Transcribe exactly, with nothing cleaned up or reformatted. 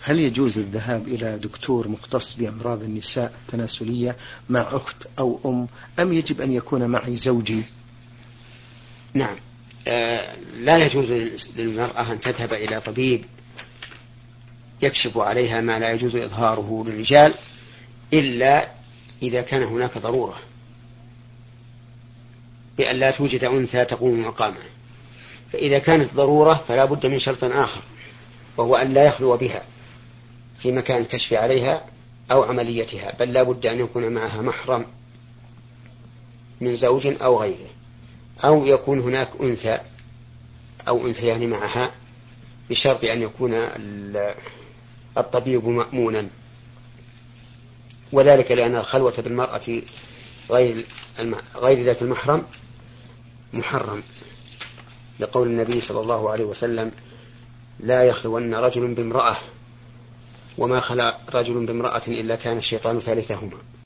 هل يجوز الذهاب إلى دكتور مختص بأمراض النساء التناسلية مع أخت أو أم، أم يجب أن يكون معي زوجي؟ نعم، آه لا يجوز للمرأة أن تذهب إلى طبيب يكشف عليها ما لا يجوز إظهاره للرجال إلا إذا كان هناك ضرورة بأن لا توجد أنثى تقوم مقامه. فإذا كانت ضرورة فلا بد من شرط آخر، وهو أن لا يخلو بها في مكان الكشف عليها أو عمليتها، بل لا بد أن يكون معها محرم من زوج أو غيره، أو يكون هناك أنثى أو أنثيان معها، بشرط أن يكون الطبيب مأمونا. وذلك لأن الخلوة بالمرأة غير غير ذات المحرم محرم، لقول النبي صلى الله عليه وسلم: لا يخلون رجل بامرأة وما خلا رجل بامرأة إلا كان الشيطان ثالثهما.